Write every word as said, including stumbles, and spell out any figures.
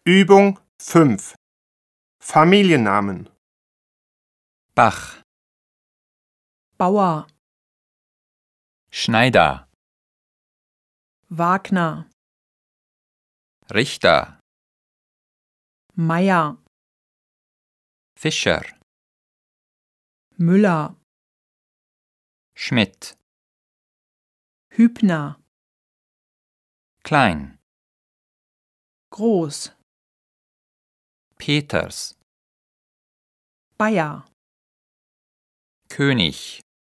Übung fünf. Familiennamen. Bach, Bauer, Schneider, Wagner, Richter, Meier, Fischer, Müller, Schmidt, Hübner, Klein, Groß, Peters, Bayer, König,